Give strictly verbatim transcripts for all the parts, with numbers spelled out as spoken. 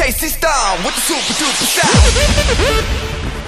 K-System with the super duper sound.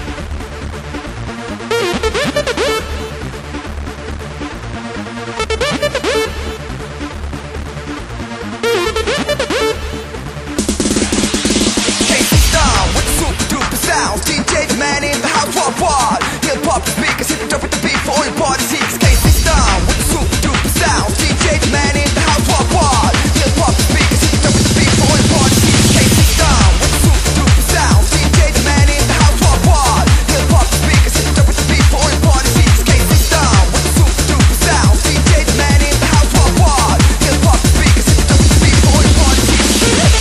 D J the man in the house, what what? He'll pop the speakers, hit the drum with the beat for all your party seekers. K-System with the super duper sound. D J the man in the house, what what? He'll pop the speakers, hit the drum with the beat for all your party seekers. K-System with the super duper sound. D J the man in the house, what what? He'll pop the speakers, hit the drum with the beat for all your party seekers. K-System with the super duper sound. D J the man in the house, what what? He'll pop the speakers, hit the drum with the beat for all your party seekers.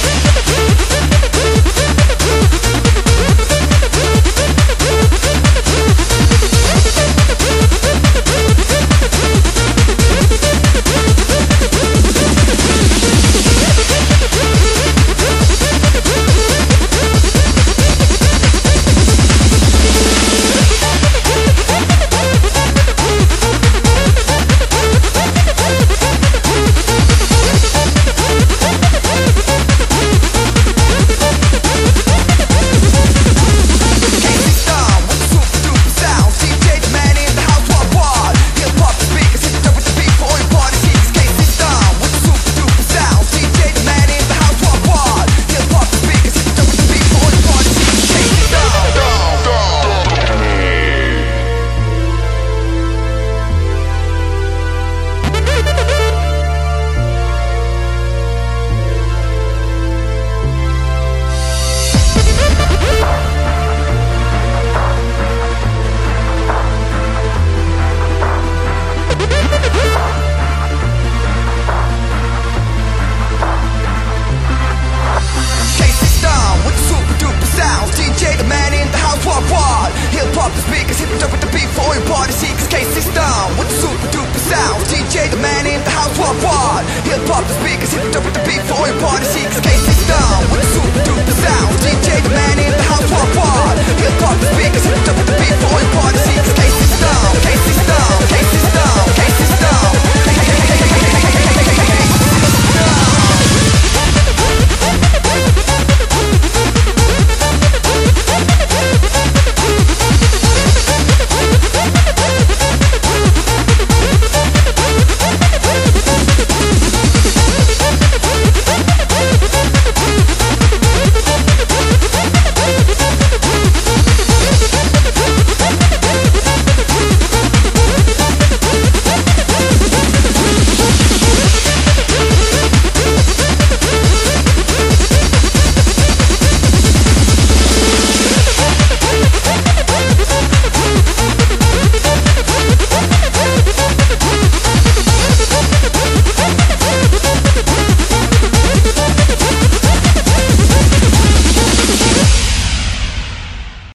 The speakers hit the with the beat for all your party seekers. K-System with the super duper sound. D J the man in the house, what what? He'll pop the speakers, hit the with the beat for all your party seekers. K-System.